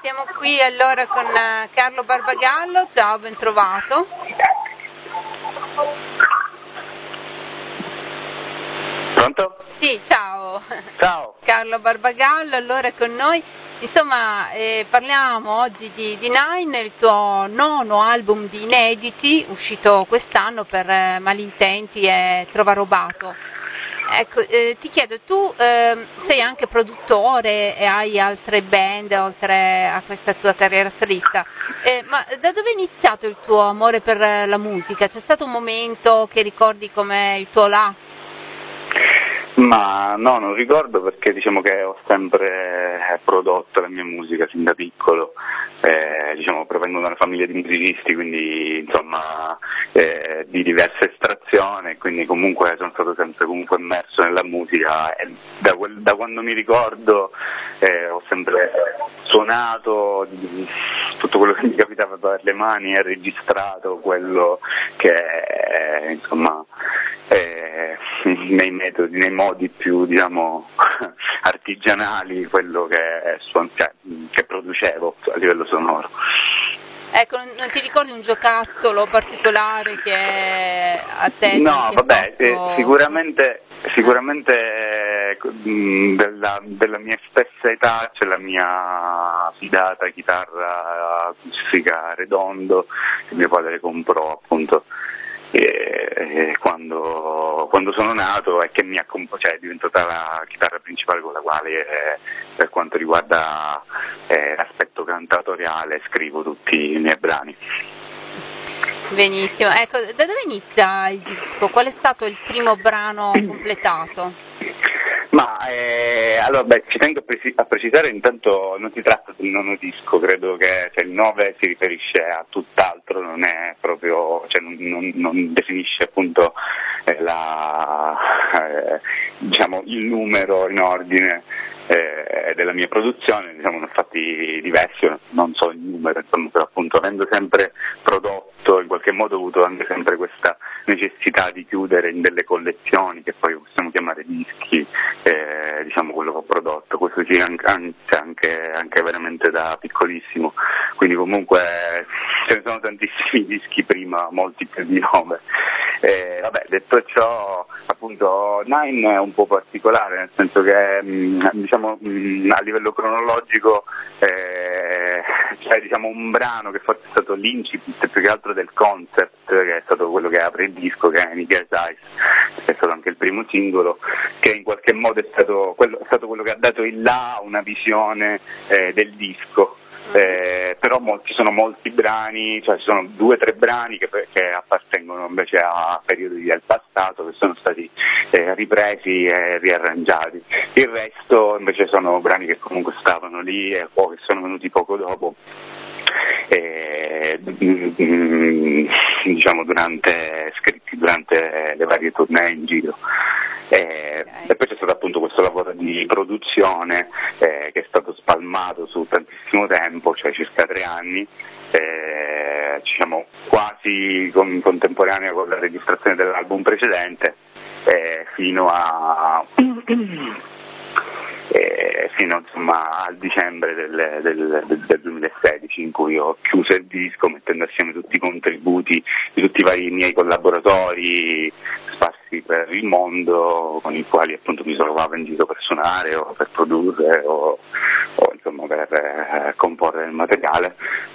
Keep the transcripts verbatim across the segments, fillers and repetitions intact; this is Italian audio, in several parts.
siamo qui allora con uh, Carlo Barbagallo, ciao, ben trovato. Pronto? Sì, ciao. Ciao. Carlo Barbagallo, allora con noi. Insomma, eh, parliamo oggi di, di Nine, il tuo nono album di inediti, uscito quest'anno per eh, Malintenti e Trovarobato. Ecco, eh, ti chiedo, tu eh, sei anche produttore e hai altre band oltre a questa tua carriera solista, eh, ma da dove è iniziato il tuo amore per la musica? C'è stato un momento che ricordi come il tuo là? Ma no, non ricordo, perché diciamo che ho sempre prodotto la mia musica sin da piccolo, eh, diciamo provengo da una famiglia di musicisti, quindi insomma eh, di diversa estrazione, quindi comunque sono stato sempre comunque immerso nella musica e da, quel, da quando mi ricordo eh, ho sempre suonato tutto quello che mi capitava per le mani e registrato quello che eh, insomma eh, nei metodi, nei modi più diciamo artigianali, quello che, suon- cioè, che producevo a livello sonoro. Ecco, non, non ti ricordi un giocattolo particolare che a te No, ti vabbè, fatto... eh, sicuramente, sicuramente eh, della, della mia stessa età c'è la mia fidata chitarra acustica Redondo che mio padre comprò appunto E, e quando, quando sono nato e che mi ha comp- cioè, è diventata la chitarra principale con la quale eh, per quanto riguarda eh, l'aspetto cantatoriale scrivo tutti i miei brani. Benissimo, ecco, da dove inizia il disco? Qual è stato il primo brano completato? Ma eh, allora beh, ci tengo a, presi- a precisare, intanto non si tratta del nono disco, credo che cioè, il nove si riferisce a tutt'altro, non è proprio, cioè, non, non, non definisce appunto eh, la, eh, diciamo, il numero in ordine eh, della mia produzione, diciamo, ne ho fatti diversi, non so il numero, insomma, però appunto avendo sempre prodotto, in qualche modo ho avuto anche sempre questa necessità di chiudere in delle collezioni che poi possiamo chiamare dischi, eh, diciamo quello che ho prodotto, questo sì anche, anche, anche veramente da piccolissimo, quindi comunque ce ne sono tantissimi dischi prima, molti più di nove. Eh, vabbè, detto ciò, appunto Nine è un po' particolare, nel senso che mh, diciamo mh, a livello cronologico eh, c'è diciamo un brano che forse è stato l'incipit più che altro del concept, che è stato quello che apre il disco, che è Nigger's Eyes, che è stato anche il primo singolo, che in qualche modo è stato quello, è stato quello che ha dato il là, una visione eh, del disco. Eh, però molti, sono molti brani, cioè ci sono due o tre brani che, che appartengono invece a periodi del passato, che sono stati eh, ripresi e riarrangiati. Il resto invece sono brani che comunque stavano lì e poi che sono venuti poco dopo. Eh, diciamo durante scritti durante le varie tournée in giro. Eh, e poi c'è stato appunto questo lavoro di produzione eh, che è stato spalmato su tantissimo tempo, cioè circa tre anni, eh, diciamo quasi con, contemporanea con la registrazione dell'album precedente, eh, fino a eh, fino insomma al dicembre del, del, del, del duemilasedici, in cui ho chiuso il disco mettendo assieme tutti i contributi di tutti i vari miei collaboratori sparsi per il mondo, con i quali appunto mi trovavo in giro per suonare o per produrre o, o insomma per eh, comporre il materiale.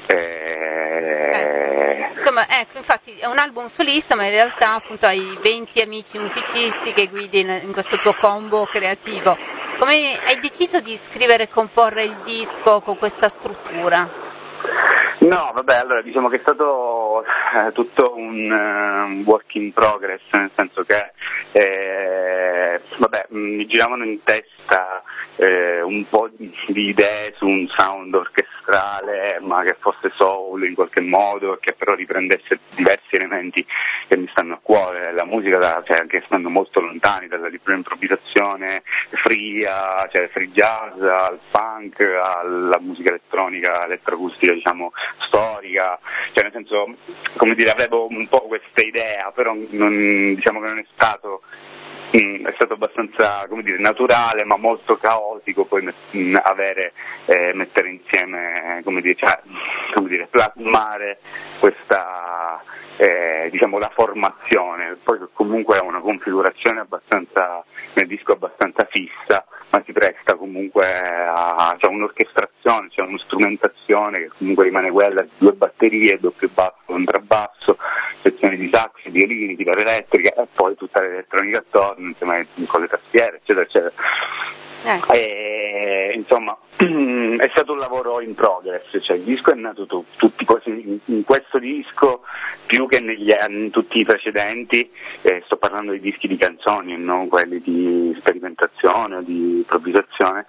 Eh, insomma, ecco, infatti è un album solista, ma in realtà appunto hai venti amici musicisti che guidi in, in questo tuo combo creativo. Come hai deciso di scrivere e comporre il disco con questa struttura? No, vabbè, allora diciamo che è stato eh, tutto un uh, work in progress, nel senso che eh, vabbè, mi giravano in testa eh, un po' di, di idee su un sound orchestrale, ma che fosse soul in qualche modo, che però riprendesse diversi elementi che mi stanno a cuore, la musica, da, cioè anche stando molto lontani dalla libera improvvisazione free, cioè free jazz, al punk, alla musica elettronica, elettroacustica, diciamo storica, cioè nel senso, come dire, avevo un po' questa idea, però non, diciamo che non è stato mh, è stato abbastanza, come dire, naturale ma molto caotico poi mh, avere, eh, mettere insieme, come dire, cioè, come dire, plasmare questa, eh, diciamo, la formazione, poi comunque è una configurazione abbastanza, nel disco abbastanza fissa, ma si presta comunque a, c'è un'orchestrazione, c'è una strumentazione che comunque rimane quella, due batterie, doppio basso, contrabbasso, sezioni di sax, violini, chitarra elettrica e poi tutta l'elettronica attorno, insieme con le tastiere, eccetera, eccetera. Ecco. E, insomma, è stato un lavoro in progress, cioè il disco è nato tu, tutti quasi in, in questo disco più che negli anni tutti i precedenti, eh, sto parlando di dischi di canzoni e non quelli di sperimentazione o di improvvisazione.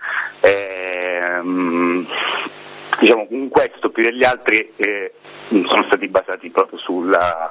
E, um, diciamo, in questo più degli altri eh, sono stati basati proprio sulla,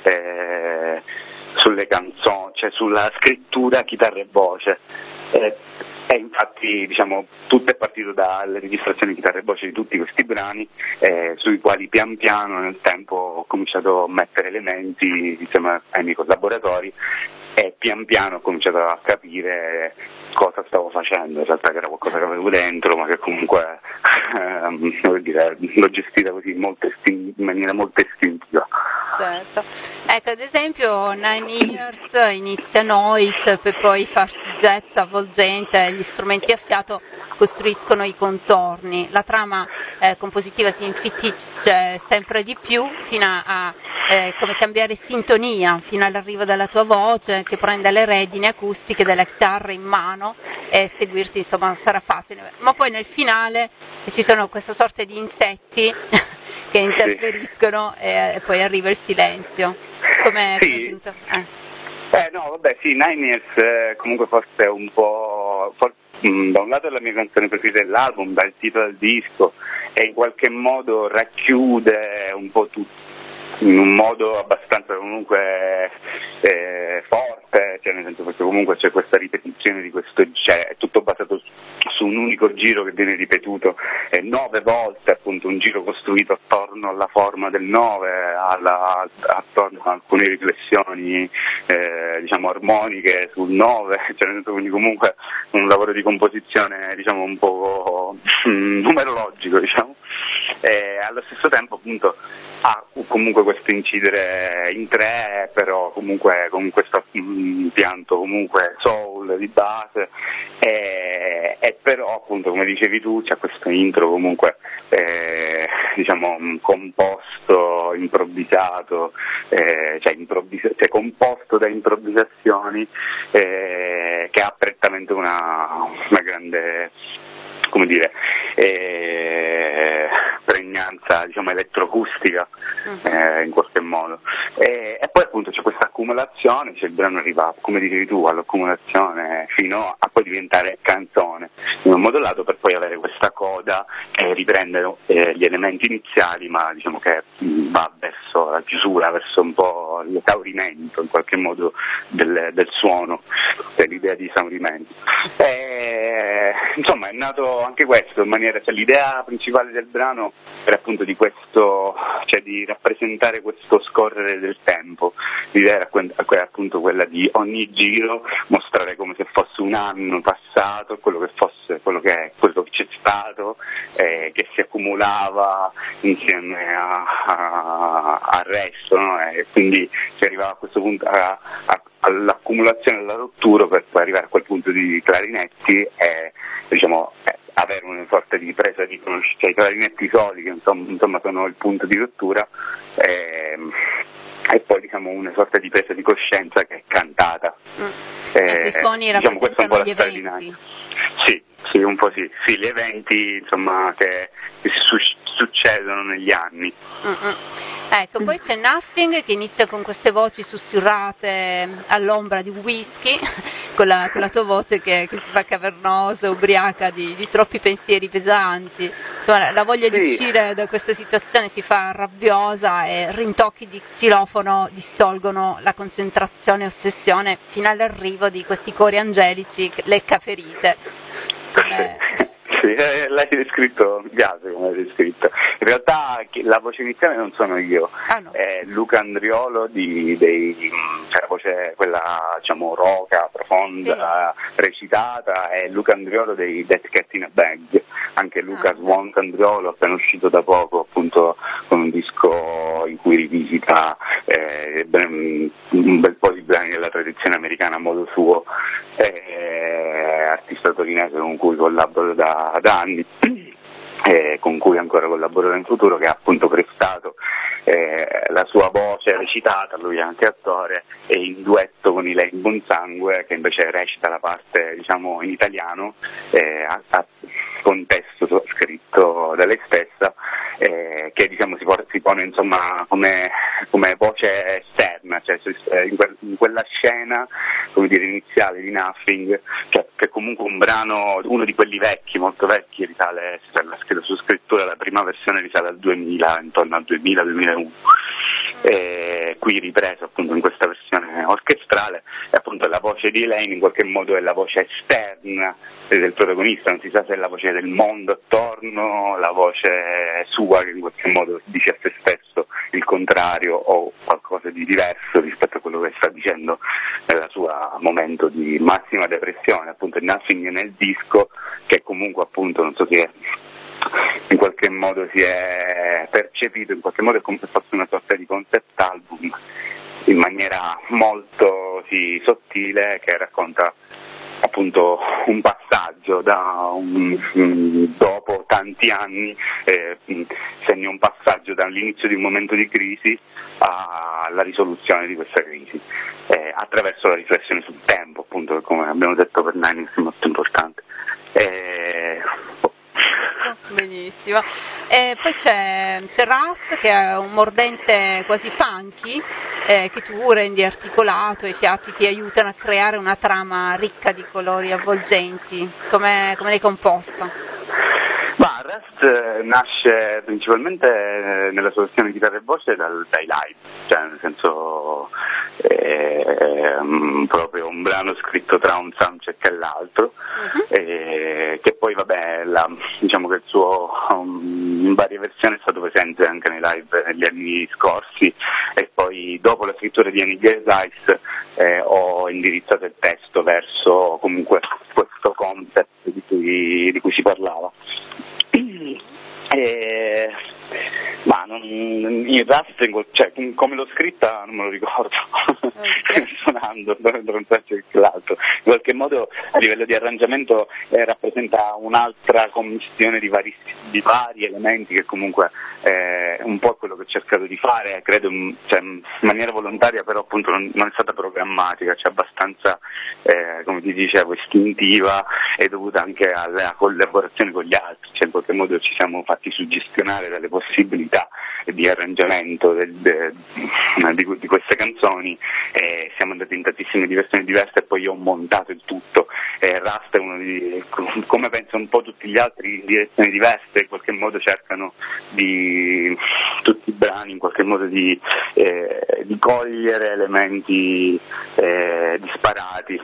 eh, sulle canzoni, cioè sulla scrittura, chitarra e voce. Eh, E infatti, diciamo, tutto è partito dalle registrazioni di chitarra e voce di tutti questi brani, eh, sui quali pian piano nel tempo ho cominciato a mettere elementi insieme ai miei collaboratori e pian piano ho cominciato a capire cosa stavo facendo, in realtà che era qualcosa che avevo dentro, ma che comunque ehm, vuol dire, l'ho gestita così molto istin- in maniera molto istintiva. Certo. Ecco, ad esempio Nine Years inizia noise per poi farsi jazz avvolgente, gli strumenti a fiato costruiscono i contorni, la trama eh, compositiva si infittisce sempre di più fino a, a eh, come cambiare sintonia, fino all'arrivo della tua voce che prende le redini acustiche della chitarra in mano e seguirti insomma non sarà facile, ma poi nel finale ci sono questa sorta di insetti che interferiscono sì. e, e poi arriva il silenzio. Come sì. eh. eh no, vabbè, sì, Nine Years eh, comunque forse è un po', for- mh, da un lato è la mia canzone preferita dell'album, dal titolo del disco, e in qualche modo racchiude un po' tutto in un modo abbastanza comunque eh, forte, cioè nel senso perché comunque c'è questa ripetizione di questo, cioè è tutto basato su, su un unico giro che viene ripetuto eh, nove volte, appunto un giro costruito attorno alla forma del nove, alla, attorno a alcune riflessioni eh, diciamo armoniche sul nove, cioè nel senso quindi comunque un lavoro di composizione diciamo un po' numerologico diciamo. E allo stesso tempo appunto ha comunque questo incidere in tre, però comunque con questo impianto comunque soul di base e, e però appunto come dicevi tu c'è questo intro comunque eh, diciamo composto, improvvisato, eh, cioè, improvvisa- cioè composto da improvvisazioni eh, che ha prettamente una, una grande, come dire, eh, pregnanza diciamo elettroacustica eh, in qualche modo e, e poi appunto c'è questa accumulazione, cioè il brano arriva come dicevi tu all'accumulazione fino a poi diventare canzone in un modo lato per poi avere questa coda che riprende eh, gli elementi iniziali ma diciamo che mh, va verso la chiusura, verso un po' l'esaurimento in qualche modo del, del suono, dell'idea di esaurimento e, insomma è nato anche questo in maniera, cioè l'idea principale del brano era appunto di questo, cioè di rappresentare questo scorrere del tempo, l'idea era appunto quella di ogni giro mostrare come se fosse un anno passato, quello che fosse, quello che è, quello che c'è stato, eh, che si accumulava insieme a, a, al resto, no? E quindi si arrivava a questo punto a, a, all'accumulazione della rottura per poi arrivare a quel punto di clarinetti e diciamo eh, avere una sorta di presa di conoscenza, cioè i clarinetti soli che insomma, insomma sono il punto di rottura e, e poi diciamo una sorta di presa di coscienza che è cantata. Mm. E i suoni diciamo, rappresentano gli eventi. Sì, sì, un po' sì, sì, gli eventi insomma che, che su- succedono negli anni. Mm-mm. Ecco, poi c'è Nothing che inizia con queste voci sussurrate all'ombra di un whisky, con la, con la tua voce che, che si fa cavernosa, ubriaca di, di troppi pensieri pesanti. Insomma, la voglia sì. di uscire da questa situazione si fa rabbiosa e rintocchi di xilofono distolgono la concentrazione e ossessione fino all'arrivo di questi cori angelici, le caferite. Come, Sì, eh, l'hai descritto, mi piace come l'hai descritto. In realtà la voce iniziale non sono io, ah, no. è Luca Andriolo di, dei, cioè la voce quella diciamo roca, profonda, sì. recitata, è Luca Andriolo dei Dead Cat in a Bag, anche Luca ah. Swant Andriolo appena uscito da poco appunto con un disco in cui rivisita eh, un bel po' di brani della tradizione americana a modo suo, eh, artista torinese con cui collaboro da, da anni. Eh, con cui ancora collaborerò in futuro, che ha appunto prestato eh, la sua voce recitata, lui è anche attore, e in duetto con Elaine Bonsangue, che invece recita la parte diciamo in italiano, eh, a, a contesto scritto da lei stessa, eh, che diciamo si, por- si pone insomma come, come voce esterna, cioè in, que- in quella scena come dire iniziale di Nothing, cioè, che è comunque un brano, uno di quelli vecchi, molto vecchi, risale, cioè, la, la sua scrittura, la prima versione risale al duemila, intorno al duemila duemilauno. E qui ripreso appunto in questa versione orchestrale, e appunto la voce di Elaine in qualche modo è la voce esterna del protagonista, non si sa se è la voce del mondo attorno, la voce sua che in qualche modo dice a se stesso il contrario o qualcosa di diverso rispetto a quello che sta dicendo nel suo momento di massima depressione, appunto il Nothing nel disco, che comunque appunto non so se in qualche modo si è percepito, in qualche modo è come se fosse una sorta di concept album in maniera molto sì, sottile, che racconta appunto un passaggio da un, dopo tanti anni, eh, segna un passaggio dall'inizio di un momento di crisi alla risoluzione di questa crisi, eh, attraverso la riflessione sul tempo, appunto, che come abbiamo detto per Nine è molto importante. Eh, Benissimo. E poi c'è, c'è Rust, che è un mordente quasi funky, eh, che tu rendi articolato, e i fiati ti aiutano a creare una trama ricca di colori avvolgenti. Come, come l'hai composta? Ma Rust nasce principalmente nella sua versione di chitarra e voce dal, dai live, cioè nel senso è um, proprio un brano scritto tra un soundcheck e l'altro, uh-huh. e, che poi vabbè la, diciamo che il suo um, in varie versioni è stato presente anche nei live negli anni scorsi, e poi dopo la scrittura di Any Gay Eyes eh, ho indirizzato il testo verso comunque questo concept di cui, di cui si parlava. E, ma non, in Rust, cioè, come l'ho scritta non me lo ricordo, okay. suonando tra un pezzo e l'altro, in qualche modo a livello di arrangiamento eh, rappresenta un'altra commistione di vari, di vari elementi, che comunque è un po' quello che ho cercato di fare, credo in, cioè, in maniera volontaria, però appunto non, non è stata programmatica, cioè abbastanza eh, come ti dicevo istintiva, e dovuta anche alla collaborazione con gli altri, cioè in qualche modo ci siamo fatti suggestionare dalle possibilità di arrangiamento del, de, di, di queste canzoni, e siamo andati in tantissime direzioni diverse, e poi io ho montato il tutto. E Rust è uno di, come penso un po' tutti gli altri, in direzioni diverse, in qualche modo cercano di, tutti i brani in qualche modo di, eh, di cogliere elementi eh, disparati,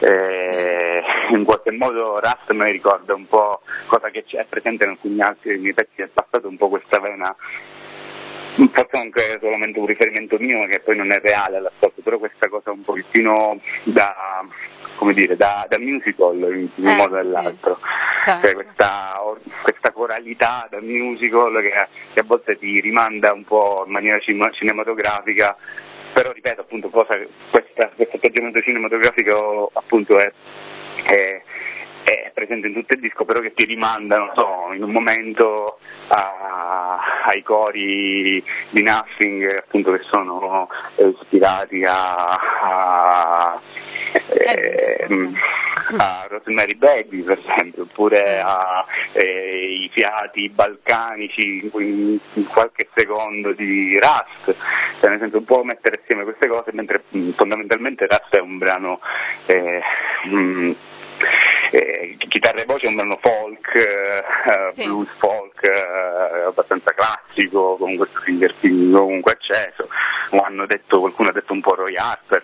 eh, in qualche modo Rust mi ricorda un po', cosa che è presente in alcuni altri dei miei pezzi del passato, un po' questa vena, forse anche solamente un riferimento mio che poi non è reale all'ascolto, però questa cosa un pochettino da, come dire, da, da musical in un eh, modo o nell'altro, sì. Cioè questa, questa coralità da musical che, che a volte ti rimanda un po' in maniera cinematografica, però ripeto appunto cosa, questa, questo atteggiamento cinematografico appunto è, è è presente in tutto il disco, però che ti rimanda, non so, in un momento a, ai cori di Nothing, appunto, che sono eh, ispirati a, a, eh, a Rosemary Baby, per esempio, oppure a eh, i fiati balcanici in, in qualche secondo di Rust, cioè, nel senso, un po' mettere assieme queste cose, mentre mh, fondamentalmente Rust è un brano eh, mh, Eh, chitarra e voce è un brano folk, eh, sì. blues folk, eh, abbastanza classico, con questo fingerpicking comunque acceso, o hanno detto, qualcuno ha detto un po' Roy Harper,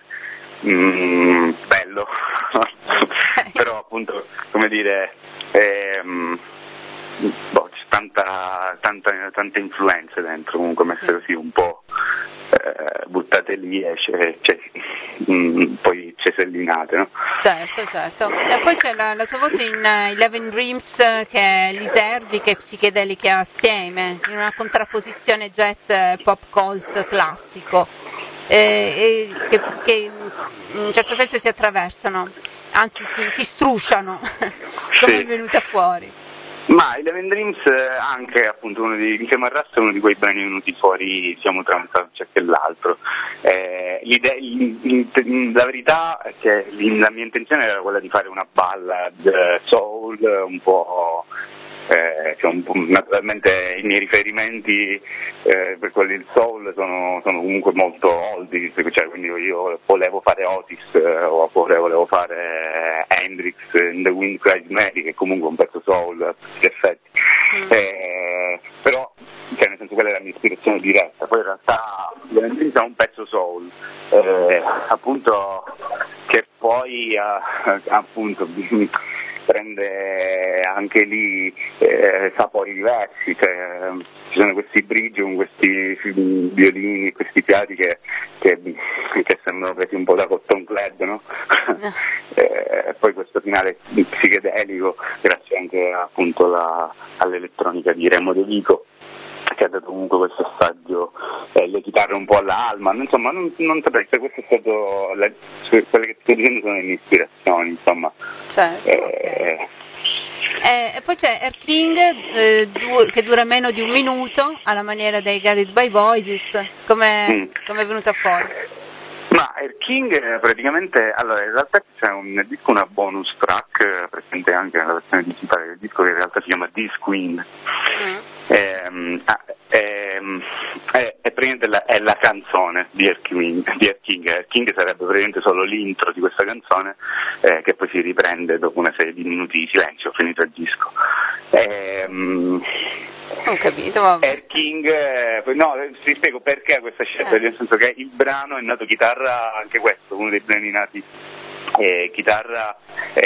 mm, bello, però appunto, come dire, ehm, boh, c'è tanta, tanta, tante influenze dentro, comunque messe così un po' eh, buttate lì e c'è, c'è, mh, poi cesellinate, no? Certo, certo. E poi c'è la, la tua voce in uh, Eleven Dreams, che è lisergica e psichedeliche assieme, in una contrapposizione jazz pop cult classico, eh, e che, che in un certo senso si attraversano, anzi si, si strusciano, come Sì. è venuta fuori. Ma Eleven Dreams anche appunto uno di insieme al Rust è uno di quei brani venuti fuori, diciamo, tra un soggetto e l'altro. Eh, la verità è che la mia intenzione era quella di fare una ballad soul un po'. Eh, cioè un po', naturalmente i miei riferimenti eh, per quelli del soul sono, sono comunque molto oldies, cioè, quindi io volevo fare Otis eh, oppure volevo fare Hendrix in The Wind Cries Mary, che è comunque un pezzo soul a tutti gli effetti, mm. eh, però cioè, nel senso quella è la mia ispirazione diretta. Poi in realtà è un pezzo soul eh, appunto che poi eh, appunto prende anche lì eh, sapori diversi, cioè, ci sono questi bridge con questi violini, questi fiati che, che, che sembrano presi un po' da Cotton Club, no? eh, poi questo finale psichedelico, grazie anche appunto la, all'elettronica di Remo De Vico, che ha dato comunque questo assaggio, eh, le chitarre un po' alla Allman, insomma non, non saprei se questo è stato, la, quelle che sto dicendo sono le mie ispirazioni, insomma. Certo, eh, okay. eh, e poi c'è Air King eh, du- che dura meno di un minuto, alla maniera dei Guided by Voices, come mm. è venuta fuori? Ma Air King praticamente, allora in realtà c'è un disco, una bonus track presente anche nella versione digitale del disco, che in realtà si chiama This Queen. Mm. Ehm, ehm, è, è, praticamente la, è la canzone di Air King, di Air King. Air King sarebbe praticamente solo l'intro di questa canzone, eh, che poi si riprende dopo una serie di minuti di silenzio finito il disco. Ehm, Ho capito, vabbè. Air King, eh, no, ti spiego perché questa scelta, eh. nel senso che il brano è nato chitarra, anche questo, uno dei brani nati eh, chitarra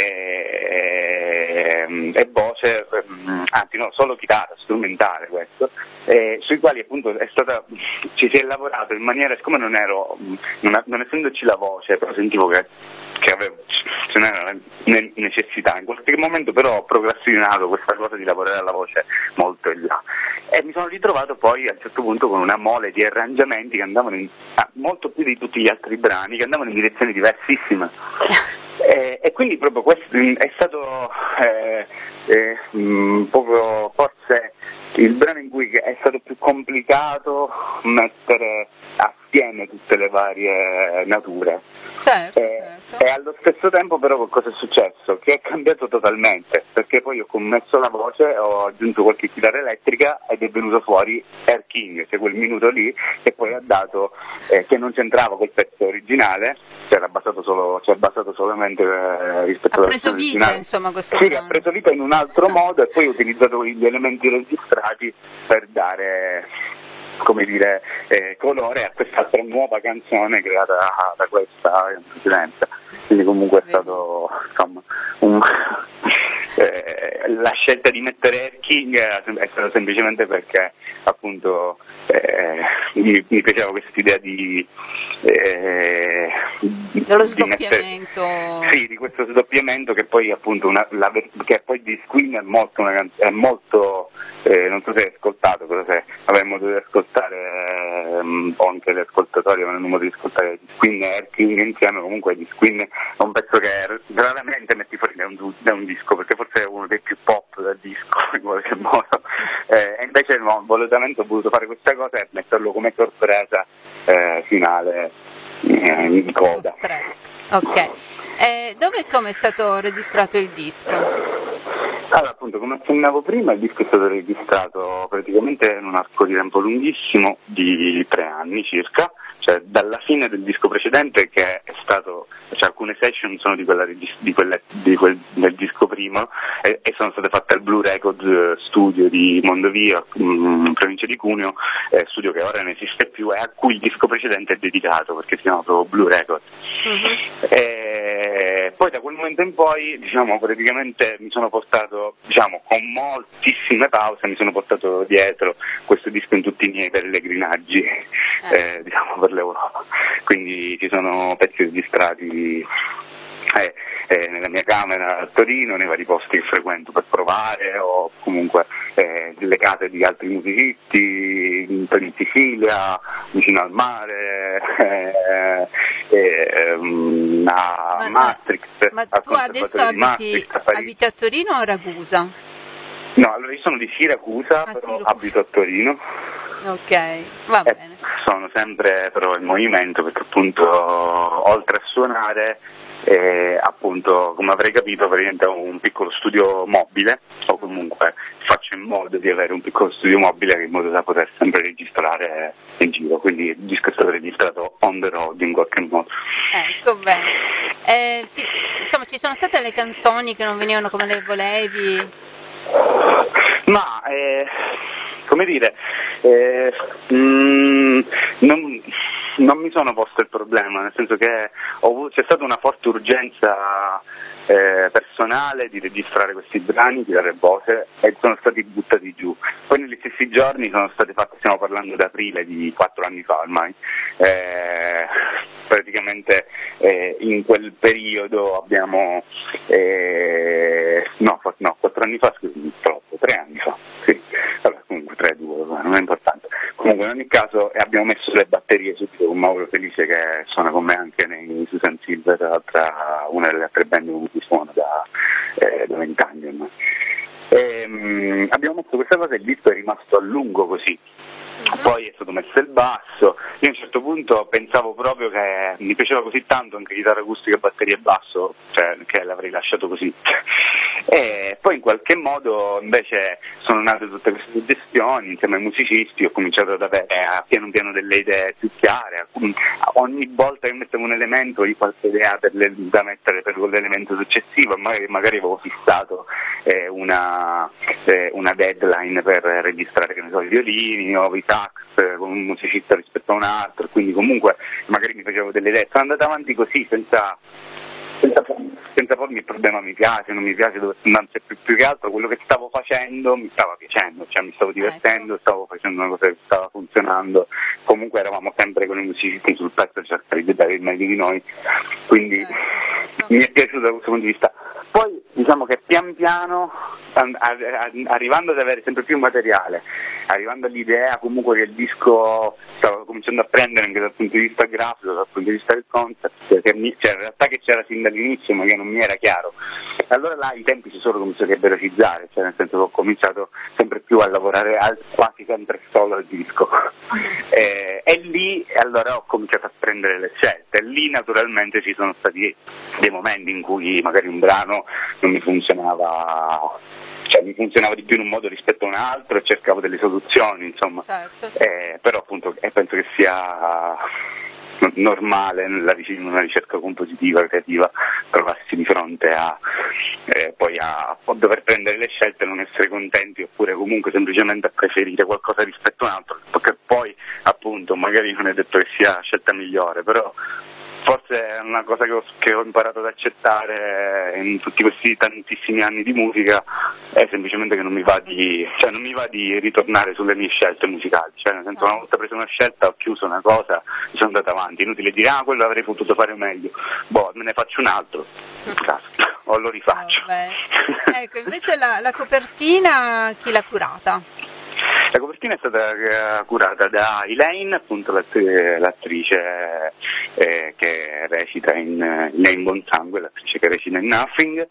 eh, e voce, eh, anzi no, solo chitarra, strumentale questo, eh, sui quali appunto è stata, ci si è lavorato in maniera, siccome non ero, non, non essendoci la voce, però sentivo che, che avevo, ce n'era necessità, in qualche momento però ho procrastinato questa cosa di lavorare alla voce molto in là, e mi sono ritrovato poi a un certo punto con una mole di arrangiamenti che andavano in, ah, molto più di tutti gli altri brani, che andavano in direzioni diversissime. E, e quindi proprio questo è stato eh, eh, mh, proprio forse il brano in cui è stato più complicato mettere assieme tutte le varie nature. Certo, e, certo. e allo stesso tempo però cosa è successo? Che è cambiato totalmente, perché poi ho commesso la voce, ho aggiunto qualche chitarra elettrica ed è venuto fuori Air King, cioè quel minuto lì che poi ha dato, eh, che non c'entrava col pezzo originale, c'era basato solo, cioè basato solamente eh, rispetto alla versione originale. Ha preso vita, insomma, questo Sì, brano. ha preso vita in un altro modo e poi ho utilizzato gli elementi registrati per dare, come dire, eh, colore a quest'altra nuova canzone creata da, da questa in precedenza. Quindi comunque è stato, insomma, un, eh, la scelta di mettere Air King è stata semplicemente perché appunto eh, mi, mi piaceva questa idea di eh, dello sdoppiamento, mettere, sì, di questo sdoppiamento che poi appunto una, la, che poi di Queen è molto una canzone, è molto eh, non so se hai ascoltato, però se avremmo dovuto ascoltare ehm, o anche gli ascoltatori avranno modo di ascoltare di Queen e Air King insieme, comunque di Queen è un pezzo che raramente metti fuori da un, da un disco, perché forse è uno dei più pop del disco in qualche modo, eh, e invece no, volutamente ho voluto fare questa cosa e metterlo come sorpresa eh, finale eh, in coda. Ok, eh, dove e come è stato registrato il disco? Allora, appunto, come accennavo prima, il disco è stato registrato praticamente in un arco di tempo lunghissimo, di tre anni circa, cioè dalla fine del disco precedente, che è stato, cioè alcune session sono di quella, di quelle, di quel, del disco primo e, e sono state fatte al Blue Record Studio di Mondovì, in provincia di Cuneo, eh, studio che ora non esiste più e a cui il disco precedente è dedicato, perché si chiama proprio Blue Record. Mm-hmm. E poi da quel momento in poi, diciamo, praticamente mi sono portato portato, diciamo, con moltissime pause, mi sono portato dietro questo disco in tutti i miei pellegrinaggi, eh. Eh, diciamo, per l'Europa. Quindi ci sono pezzi registrati eh, eh, nella mia camera a Torino, nei vari posti che frequento per provare, o comunque eh, delle case di altri musicisti, in Sicilia, vicino al mare, eh, eh, um, a ma, Maastricht. Ma tu adesso abiti, abiti a Torino o a Ragusa? No, allora io sono di Siracusa, ah, però sì, abito a Torino. Ok, va e bene. Sono sempre però in movimento, perché appunto oltre a suonare, eh, appunto, come avrei capito, praticamente ho un piccolo studio mobile, o comunque faccio in modo di avere un piccolo studio mobile in modo da poter sempre registrare in giro, quindi il disco è stato registrato on the road in qualche modo. Ecco, bene. Eh, ci, insomma, ci sono state le canzoni che non venivano come le volevi? Ma, eh, come dire, eh, mm, non, non mi sono posto il problema, nel senso che ho, c'è stata una forte urgenza eh, personale di registrare questi brani, di dare voce, e sono stati buttati giù. Poi negli stessi giorni sono state fatte, stiamo parlando di aprile di quattro anni fa ormai, eh, praticamente eh, in quel periodo abbiamo, eh, no, no, quattro anni fa, scusi, troppo, tre anni fa, sì, vabbè, comunque tre, due, non è importante. Comunque in ogni caso eh, abbiamo messo le batterie subito con Mauro Felice, che suona con me anche nei Susan Silver, altra, una delle altre band con cui suono da eh, da vent'anni ormai. E, um, abbiamo messo questa cosa e il disco è rimasto a lungo così. Poi è stato messo il basso, io a un certo punto pensavo proprio che mi piaceva così tanto anche chitarra acustica, batteria e basso, cioè che l'avrei lasciato così. E poi in qualche modo invece sono nate tutte queste suggestioni insieme ai musicisti, ho cominciato ad avere a piano piano delle idee più chiare, ogni volta che mettevo un elemento di qualche idea per le, da mettere per l'elemento successivo, magari, magari avevo fissato eh, una, eh, una deadline per registrare, che ne so, i violini o i sax con un musicista rispetto a un altro, quindi comunque magari mi facevo delle idee, sono andato avanti così senza senza, senza pormi il problema mi piace, non mi piace, dove anzi più, più che altro quello che stavo facendo mi stava piacendo, cioè mi stavo divertendo, stavo facendo una cosa che stava funzionando, comunque eravamo sempre con i musicisti sul pezzo a cercare di dare il meglio di noi, quindi mi è piaciuto da questo punto di vista. Poi diciamo che pian piano, arrivando ad avere sempre più materiale, arrivando all'idea comunque che il disco stava cominciando a prendere anche dal punto di vista grafico, dal punto di vista del concept, che mi, cioè in realtà che c'era sin dall'inizio ma che non mi era chiaro, allora là i tempi si sono cominciati a velocizzare, cioè nel senso che ho cominciato sempre più a lavorare al, quasi sempre solo al disco, e, e lì allora ho cominciato a prendere le scelte, e lì naturalmente ci sono stati dei momenti in cui magari un brano non mi funzionava, cioè mi funzionava di più in un modo rispetto a un altro e cercavo delle soluzioni, insomma, certo. eh, però appunto eh, penso che sia normale nella, in una ricerca compositiva, creativa, trovarsi di fronte a eh, poi a, a dover prendere le scelte e non essere contenti, oppure comunque semplicemente a preferire qualcosa rispetto a un altro, perché poi appunto magari non è detto che sia la scelta migliore, però forse è una cosa che ho, che ho imparato ad accettare in tutti questi tantissimi anni di musica, è semplicemente che non mi va di, cioè non mi va di ritornare sulle mie scelte musicali, cioè nel senso, una volta preso una scelta ho chiuso una cosa, mi sono andato avanti, inutile dire ah quello avrei potuto fare meglio, boh me ne faccio un altro, caspita, o lo rifaccio. Oh, ecco, invece la, la copertina chi l'ha curata? La copertina è stata curata da Elaine, appunto l'attrice eh, che recita in Elaine Bonsangue, l'attrice che recita in Nothing,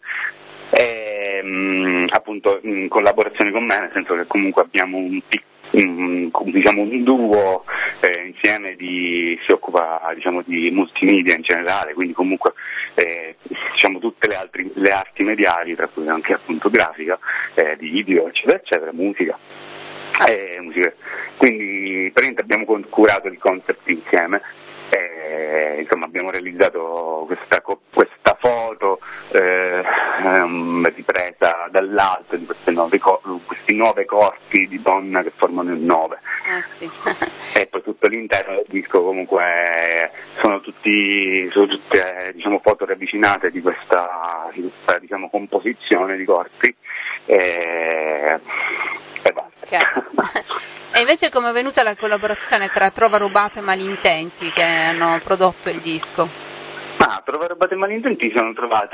e, mh, appunto in collaborazione con me, nel senso che comunque abbiamo un piccolo Un, diciamo un duo eh, insieme di, si occupa diciamo di multimedia in generale, quindi comunque eh, diciamo tutte le, altri, le arti mediali, tra cui anche appunto grafica, eh, di video eccetera eccetera, musica. Eh, musica. Quindi praticamente abbiamo curato il concept insieme, eh, insomma abbiamo realizzato questa, questa foto eh, um, ripresa dall'alto di queste nuove, questi nuove corpi di donna che formano il nove. Ah, sì. E poi tutto l'interno del disco comunque sono tutti sono tutte diciamo foto ravvicinate di questa, di questa diciamo composizione di corpi, e, e basta. Okay. E invece come è venuta la collaborazione tra Trova Rubato e Malintenti che hanno prodotto il disco? Ma Trova Rubato e Malintenti sono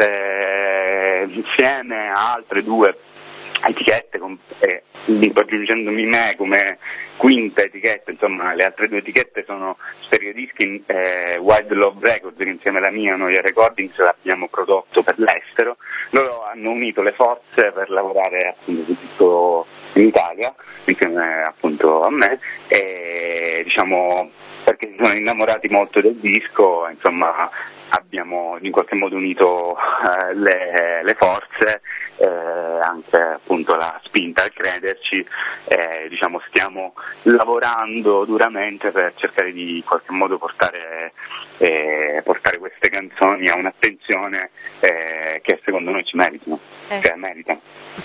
trovate insieme a altre due etichette, eh, aggiungendomi me come quinta etichetta, insomma le altre due etichette sono Stereodischi e eh, Wild Love Records, che insieme alla mia Noia Recordings l'abbiamo prodotto per l'estero. Loro hanno unito le forze per lavorare appunto sul disco in Italia, insieme appunto a me, e diciamo perché si sono innamorati molto del disco, insomma abbiamo in qualche modo unito eh, le, le forze, eh, anche appunto la spinta a crederci, eh, diciamo stiamo lavorando duramente per cercare di in qualche modo portare, eh, portare queste canzoni a un'attenzione eh, che secondo noi ci meritano, eh. cioè meritano.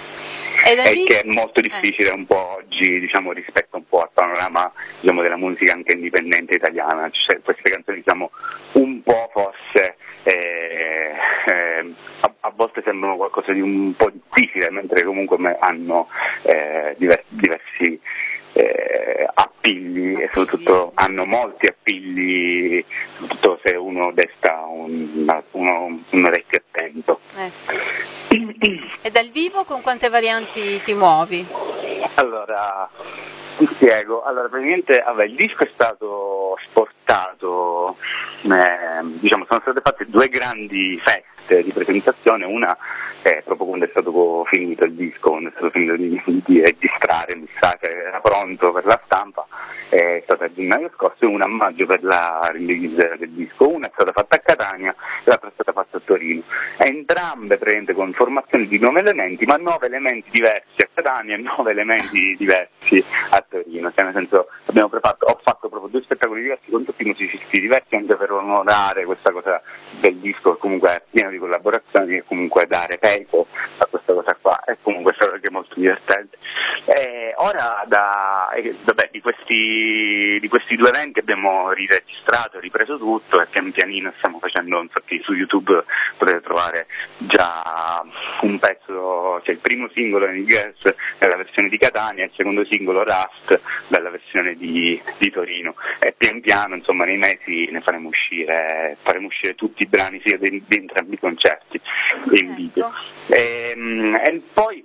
E, e che è molto difficile un po' oggi, diciamo, rispetto un po' al panorama, diciamo, della musica anche indipendente italiana. Cioè, queste canzoni, diciamo, un po' forse eh, eh, a, a volte sembrano qualcosa di un po' difficile, mentre comunque hanno eh, diversi, diversi eh, appigli e soprattutto hanno molti appigli, soprattutto se uno desta un, uno, un orecchio attento. Eh sì. E dal vivo con quante varianti ti muovi? Allora, ti spiego. Allora, praticamente vabbè, il disco è stato sportato, eh, diciamo, sono state fatte due grandi feste di presentazione, una eh, proprio quando è stato finito il disco, quando è stato finito di, di registrare, il messaggio era pronto per la stampa, è stata a gennaio scorso, e una a maggio per la release del disco. Una è stata fatta a Catania e l'altra è stata fatta a Torino. Entrambe prende con formazione di nove elementi, ma nove elementi diversi a Catania e nove elementi diversi a Torino. Cioè, nel senso, abbiamo preparato, ho fatto proprio due spettacoli diversi con tutti i musicisti diversi, anche per onorare questa cosa del disco, che comunque è pieno di collaborazioni, e comunque dare peso a questa cosa qua. E comunque è stato anche molto divertente. E ora da, eh, vabbè, di questi di questi due eventi abbiamo riregistrato, ripreso tutto, e pian pianino stiamo facendo, infatti su YouTube potete trovare già un pezzo, cioè il primo singolo in Guess è la versione di Catania, il secondo singolo Rust dalla versione di, di Torino, e pian piano insomma nei mesi ne faremo uscire faremo uscire tutti i brani sia di, di entrambi i concerti in video. E, e poi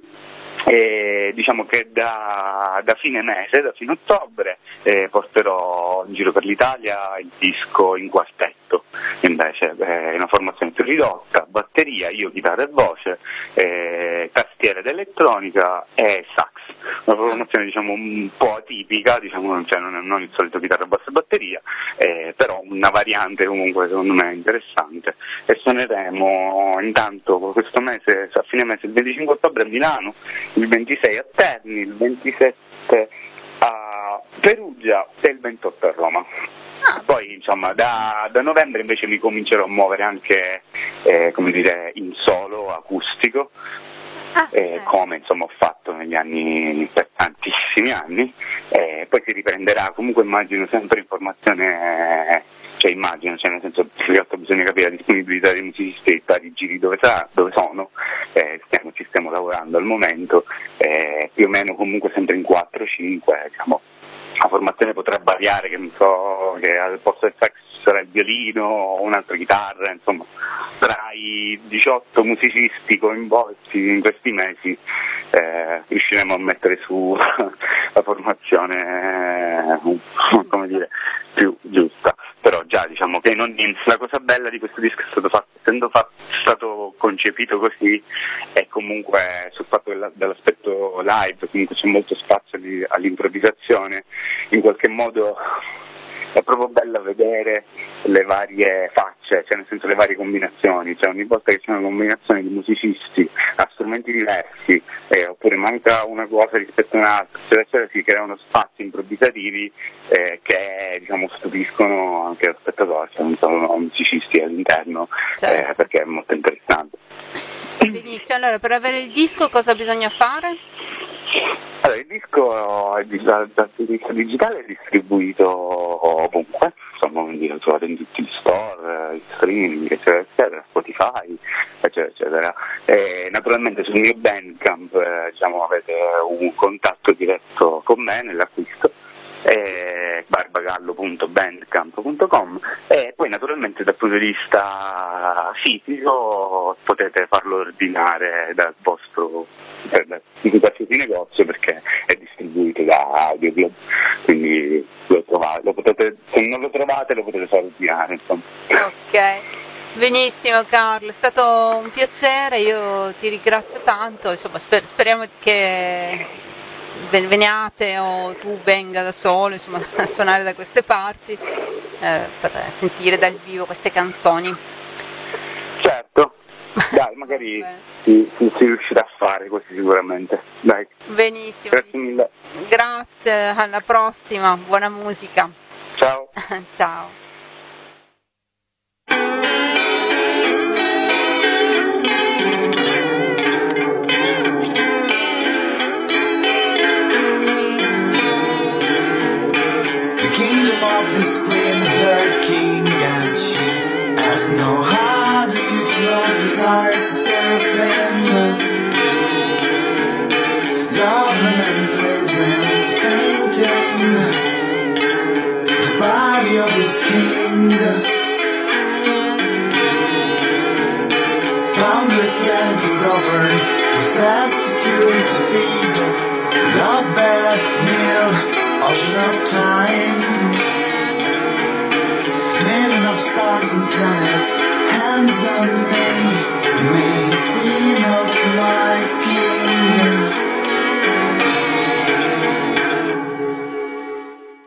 E diciamo che da, da fine mese, da fine ottobre, eh, porterò in giro per l'Italia il disco in quartetto, invece è una formazione più ridotta, batteria, io chitarra e voce, eh, tastiere d'elettronica e sax. Una formazione diciamo un po' atipica, diciamo, cioè non, non il solito chitarra, basso e batteria, eh, però una variante comunque secondo me interessante. E suoneremo intanto questo mese, a fine mese, il venticinque ottobre a Milano, il ventisei a Terni, il ventisette a Perugia e il ventotto a Roma. Ah. Poi insomma da, da novembre invece mi comincerò a muovere anche eh, come dire, in solo acustico, ah, eh, come insomma ho fatto negli anni, per tantissimi anni, eh, poi si riprenderà, comunque immagino sempre in formazione, cioè immagino, cioè nel senso che bisogna capire la disponibilità dei musicisti e i vari giri dove, sarà, dove sono, eh, stiamo, ci stiamo lavorando al momento, eh, più o meno comunque sempre in quattro cinque, diciamo. La formazione potrà variare, che non so, che al posto del sax sarà il violino o un'altra chitarra, insomma, tra i diciotto musicisti coinvolti in questi mesi eh, riusciremo a mettere su la formazione, eh, come dire, più giusta. Però già diciamo che non, la cosa bella di questo disco è stato fatto, essendo fatto, stato concepito così, e comunque sul fatto della, dell'aspetto live, comunque c'è molto spazio di, all'improvvisazione, in qualche modo è proprio bello vedere le varie facce, cioè nel senso le varie combinazioni, cioè ogni volta che c'è una combinazione di musicisti a strumenti diversi, eh, oppure manca una cosa rispetto a un'altra, eccetera, eccetera, si creano spazi improvvisativi eh, che diciamo stupiscono anche lo spettatore, cioè non sono musicisti all'interno, certo. eh, perché è molto interessante. Benissimo, allora per avere il disco cosa bisogna fare? Allora, il disco è dal disco digitale è distribuito ovunque, insomma, quindi lo trovate in tutti gli store, in streaming, eccetera, eccetera, Spotify, eccetera, eccetera. E naturalmente sul mio Bandcamp eh, diciamo, avete un contatto diretto con me nell'acquisto, eh, barbagallo punto bandcamp punto com, e poi naturalmente dal punto di vista fisico potete farlo ordinare dal vostro da, di qualsiasi negozio, perché è distribuito da Audioclub, quindi lo trovate, lo potete, se non lo trovate lo potete far ordinare, insomma. Ok, benissimo Carlo, è stato un piacere, io ti ringrazio tanto, insomma, sper- speriamo che veniate o tu venga da solo, insomma, a suonare da queste parti eh, per sentire dal vivo queste canzoni. Certo, dai, magari si, si, si riuscirà a fare così sicuramente. Dai. Benissimo. Grazie mille. Grazie, alla prossima, buona musica. Ciao. Ciao. The screen is her king, and she has no heart due to your desire to serve him. Love him and please him to painting the body of his king. Boundless land to govern, possessed, cure to feed, love bad meal, ocean of time.